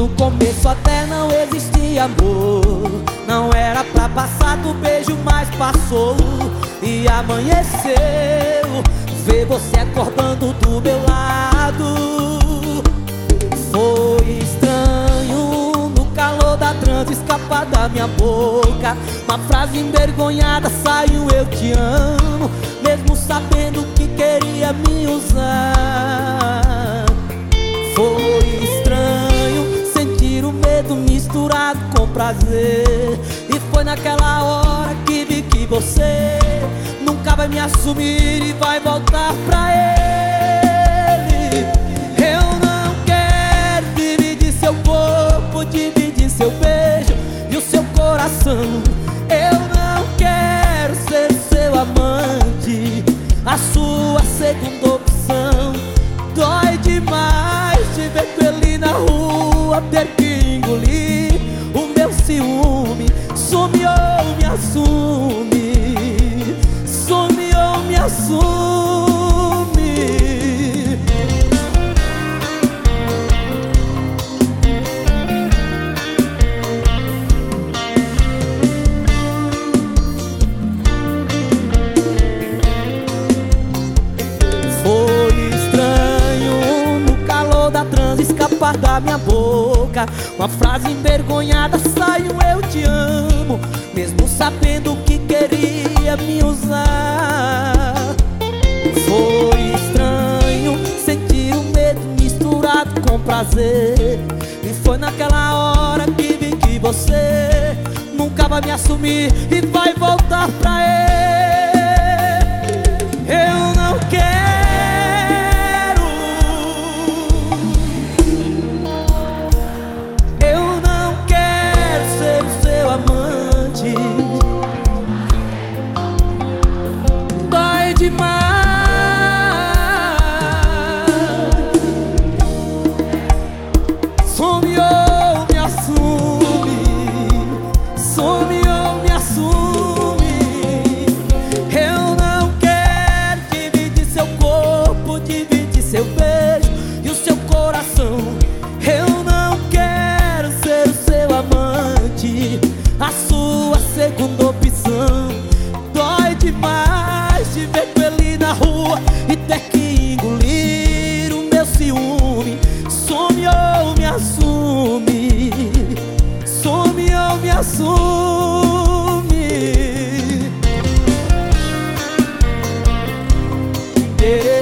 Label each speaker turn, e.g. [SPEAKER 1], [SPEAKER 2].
[SPEAKER 1] No começo até não existia amor, não era pra passar do beijo, mas passou. E amanheceu, ver você acordando do meu lado. Foi estranho, no calor da transe escapar da minha boca uma frase envergonhada saiu: eu te amo, mesmo sabendo que queria me usar. Foi estranho sentir o medo misturado com prazer. E foi naquela hora que vi que você nunca vai me assumir e vai voltar pra ele. Eu não quero dividir seu corpo, dividir seu beijo e o seu coração. Eu não quero ser seu amante, a sua segunda opção. Dói demais te ver com ele na rua, ter que engolir o meu ciúme. Some ou me assume, some ou me assume. Foi estranho, no calor da transe escapar da minha boca uma frase envergonhada saiu: eu te amo, mesmo sabendo que queria me usar. Foi estranho sentir o medo misturado com prazer. E foi naquela hora que vi que você nunca vai me assumir e vai voltar pra ele. Eu não quero. Dói demais. Some ou me assume, some ou me assume. Eu não quero dividir seu corpo, dividir seu beijo e o seu coração. Eu não quero ser o seu amante, a sua segunda opção. Dói demais te ver com ele na rua e ter que engolir o meu ciúme. Some ou me assume, some ou me assume.